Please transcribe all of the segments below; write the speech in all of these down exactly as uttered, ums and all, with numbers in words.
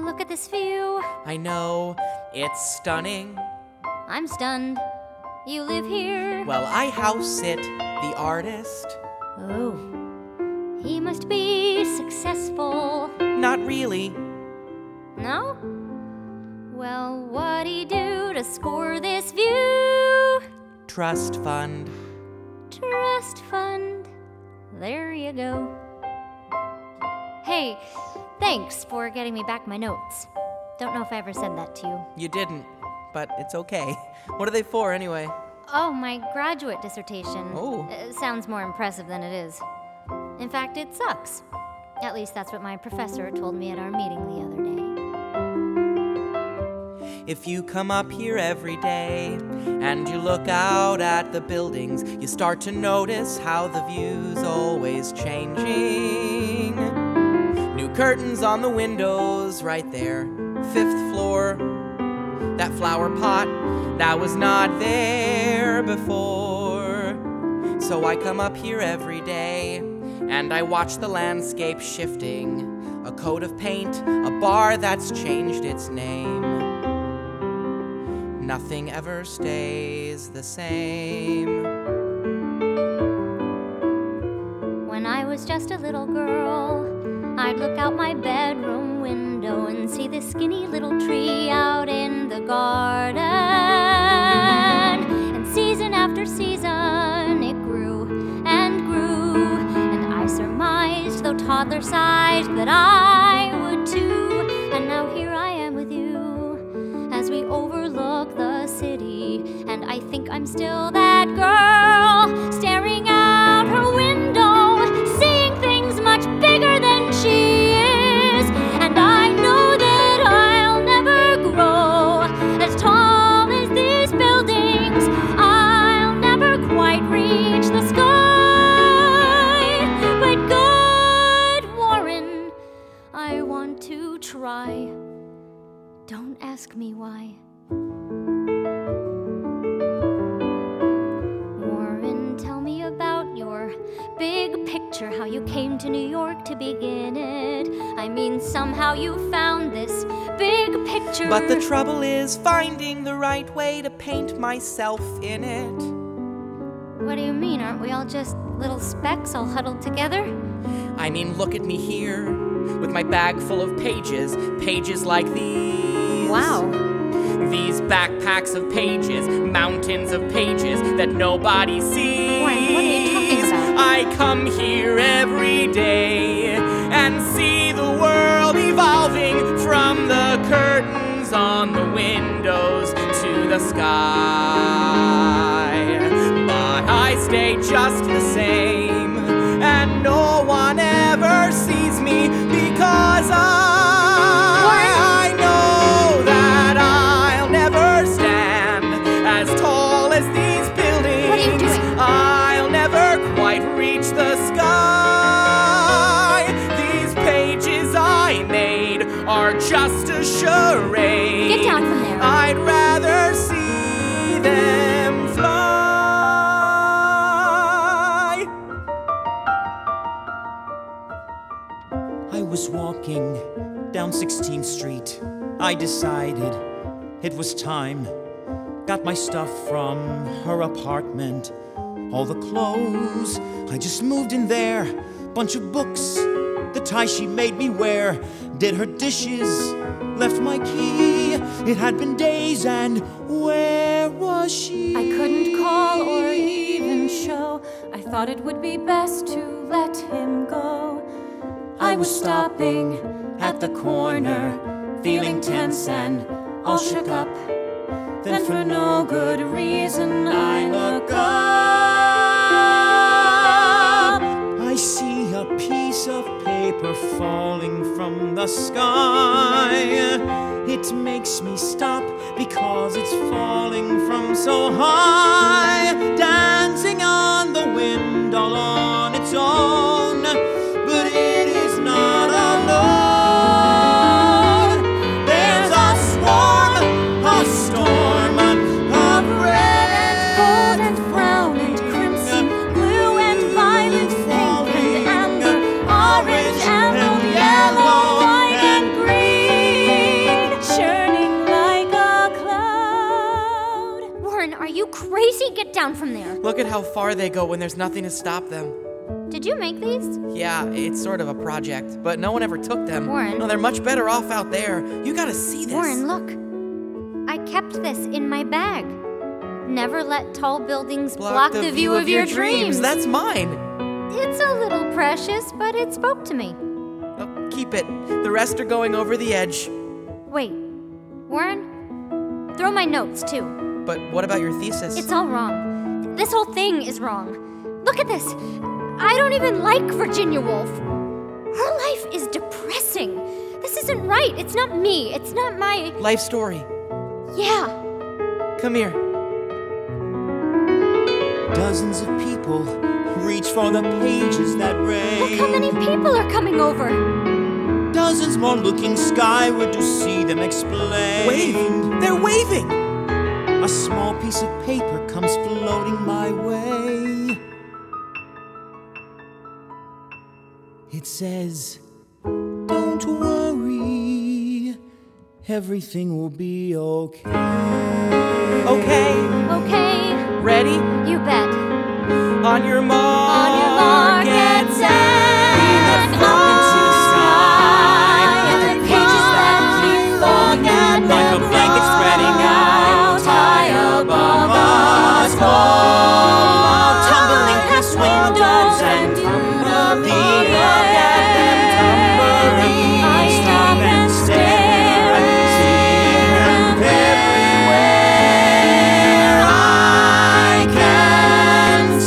Look at this view. I know, it's stunning. I'm stunned. You live here? Well, I house sit, the artist. Oh. He must be successful. Not really. No? Well, what'd he do to score this view? Trust fund. Trust fund. There you go. Hey, thanks for getting me back my notes. Don't know if I ever said that to you. You didn't, but it's okay. What are they for, anyway? Oh, my graduate dissertation. Oh. Uh, sounds more impressive than it is. In fact, it sucks. At least that's what my professor told me at our meeting the other day. If you come up here every day and you look out at the buildings, you start to notice how the view's always changing. New curtains on the windows right there, fifth floor. That flower pot, that was not there before. So I come up here every day and I watch the landscape shifting. A coat of paint, a bar that's changed its name. Nothing ever stays the same. When I was just a little girl, I'd look out my bedroom window and see this skinny little tree out in the garden. And season after season, it grew and grew. And I surmised, though toddler-sized, that I would too. And now here I am with you, as we overlook the city. And I think I'm still that girl, staring out her window, seeing things much bigger than she is. And I know that I'll never grow as tall as these buildings. I'll never quite reach the sky. But good, Warren, I want to try. Don't ask me why. Warren, tell me about your big picture, how you came to New York to begin it. I mean, somehow you found this big picture. But the trouble is finding the right way to paint myself in it. What do you mean? Aren't we all just little specks all huddled together? I mean, look at me here, with my bag full of pages, pages like these. Wow. These backpacks of pages, mountains of pages that nobody sees. Warren, what are you talking about? I come here every day and see the world evolving from the curtains on the windows to the sky. But I stay just the same, and no one ever sees me because I the sky. These pages I made are just a charade. Get down from there. I'd rather see them fly. I was walking down sixteenth street. I decided it was time. Got my stuff from her apartment. All the clothes, I just moved in there. Bunch of books, the tie she made me wear. Did her dishes, left my key. It had been days and where was she? I couldn't call or even show. I thought it would be best to let him go. I was stopping at the corner, feeling tense and all shook up. Then for no good reason I look up. I see a piece of paper falling from the sky. It makes me stop because it's falling from so high, dancing on the wind all on its own. But it is not alone. There's a swarm, a storm of red and gold and brown and crimson, blue and violet, pink and amber, orange, emerald, yellow, white and green. down from there. Look at how far they go when there's nothing to stop them. Did you make these? Yeah, it's sort of a project, but no one ever took them. Warren. No, they're much better off out there. You gotta see this. Warren, look. I kept this in my bag. Never let tall buildings block, the, view of your dreams. That's mine. It's a little precious, but it spoke to me. Oh, keep it. The rest are going over the edge. Wait, Warren, throw my notes too. But what about your thesis? It's all wrong. This whole thing is wrong. Look at this. I don't even like Virginia Woolf. Her life is depressing. This isn't right. It's not me. It's not my... Life story. Yeah. Come here. Dozens of people reach for the pages that rain. Look how many people are coming over. Dozens more looking skyward to see them explain. Wave! They're waving! A small piece of paper comes floating my way. It says, "Don't worry, everything will be okay." Okay. Okay. Ready? You bet. On your mark. On your mark, get set. Float into the sky with the pages that keep falling like a blanket spreading out high above us. Fall, tumbling past windows and through the air. Tumbling, I stop and stare and see them everywhere. I can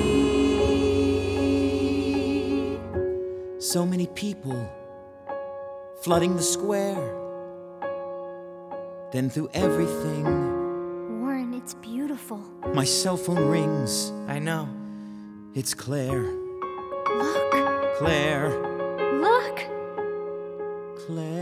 see so many people flooding the square. Then through everything, Warren, it's beautiful. my cell phone rings. I know. It's Claire. Look. Claire. Look. Claire.